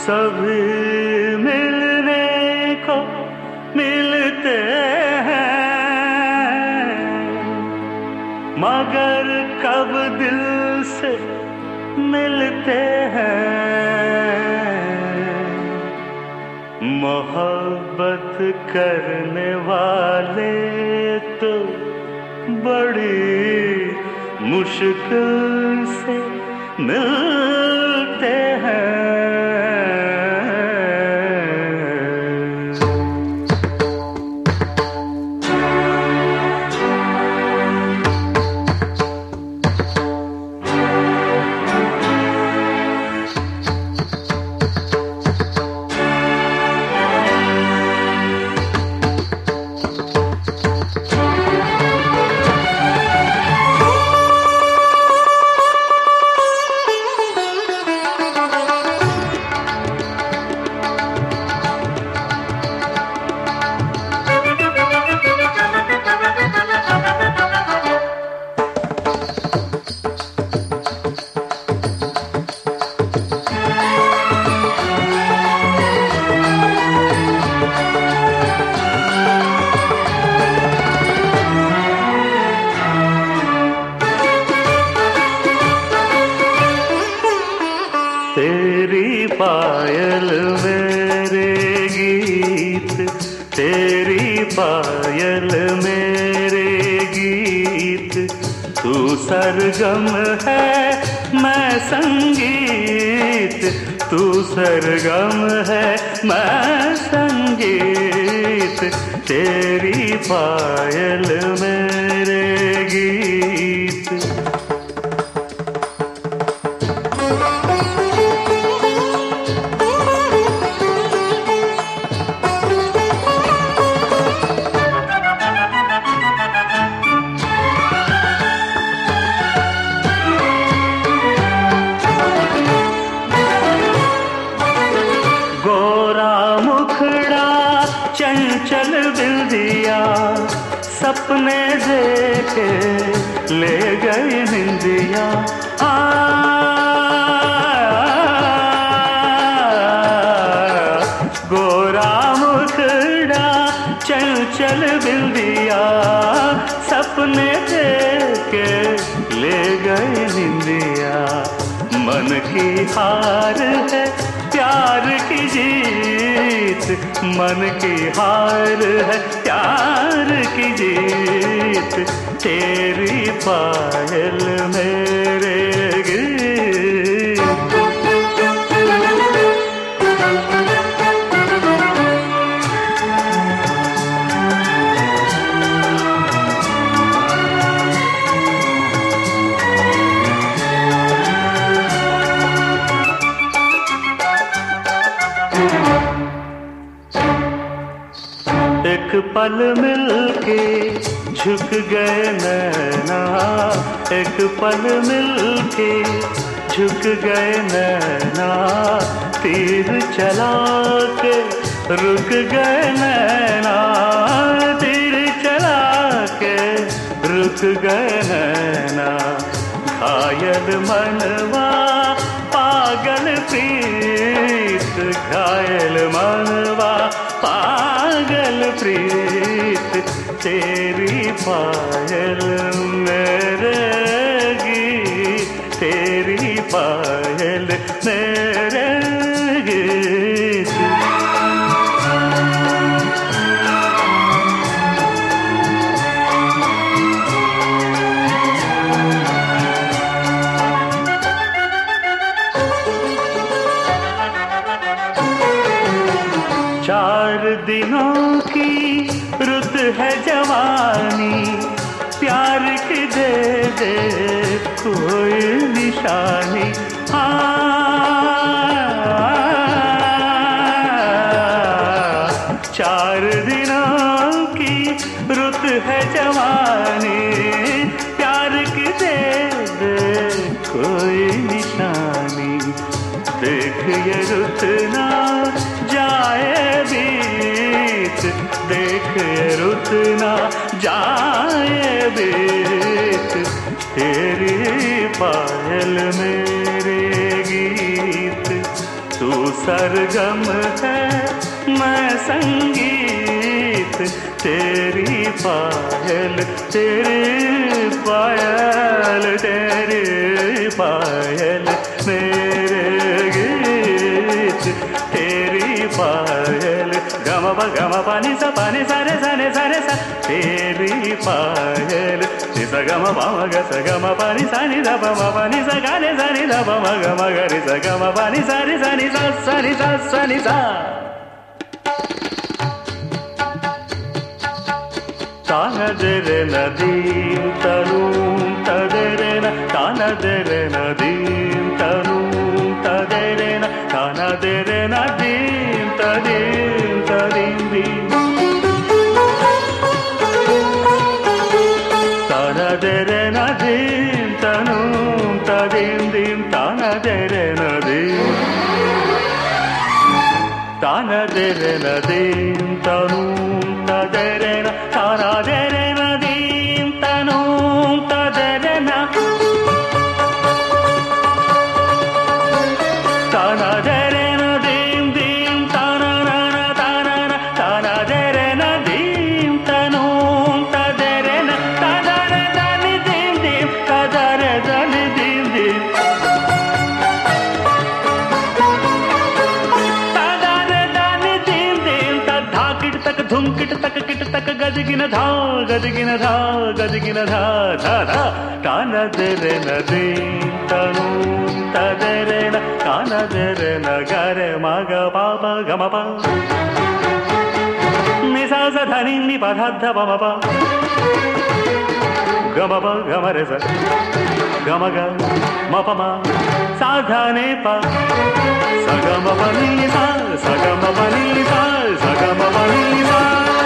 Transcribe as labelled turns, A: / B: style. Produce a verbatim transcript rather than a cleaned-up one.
A: सभी मिलने को मिलते हैं, मगर कब दिल से मिलते हैं। मोहब्बत करने वाले तो बड़ी मुश्किल से मिलते हैं। तेरी पायल मेरे गीत, तेरी पायल मेरे गीत, तू सरगम है मैं संगीत, तू सरगम है मैं संगीत, तेरी पायल मेरे गीत। चंचल बिंदिया सपने देखे ले गई निंदिया, आ गोरा मुखड़ा चंचल बिंदिया सपने देखे ले गई निंदिया। मन की हार है प्यार की जीत, मन की हार है प्यार की जीत, तेरी पायल मेरे गीत। एक पल मिलके झुक गए नैना, एक पल मिलके झुक गए नैना, तीर चला के रुक गए नैना, तीर चला के रुक गए नैना। घायल मनवा पागल प्रीत, घायल मनवा पागल प्रीत, तेरी पायल मेरे गीत, तेरी पायल मेरे गीत। चार दिनों की रुत है जवानी, प्यार की दे दे कोई निशानी। हाँ चार दिनों की रुत है जवानी, प्यार की दे दे कोई निशानी। देख ये रुत ना जाए बीत, देख ये रुत ना जाए बीत, तेरी पायल मेरे गीत, तू सरगम है मैं संगीत, तेरी पायल तेरी पायल तेरी पायल मेरे गीत, तेरी पायल गम प गम पानी सा पानी सारे सारे सारे सा, तेरी पायल स गम प ग स गम पानी सा नि ध प म पानी सा गा रे सा नि ध प म ग म ग रे सा गम पानी सा रे सा नि सा सा नि सा सा नि सा. तानदरे नदीं तनूं तदरे न तानदरे नदीं तनूं तदरे न तानदरे नदीं तदीं तदीं दीं तानदरे नदीं तनूं तदीं दीं तानदरे नदीं तानदरे नदीं तनूं तदरे न तानदरे नदीं तनूं तदरे न तानदरे नदीं दीं तानन तानन तानदरे नदीं तनूं तदरे न तानदरे दनि दीं दीं तानदरे दनि दीं दीं तानदरे दनि दीं दीं तद्धा किट तक धुम किट तक किट तक गजगिन धा गजगिन धा गजगिन धा धा धा तानदरे नदीं तनूं तदरे न तानदरे न ग रे म ग प प ग म प नि सा सा ध नि नि प ध ध प म प ग म प ग म रे सा ग म ग म प म सा ध नि प सा ग म प नि सा सा ग म प नि सा सा ग म प नि सा.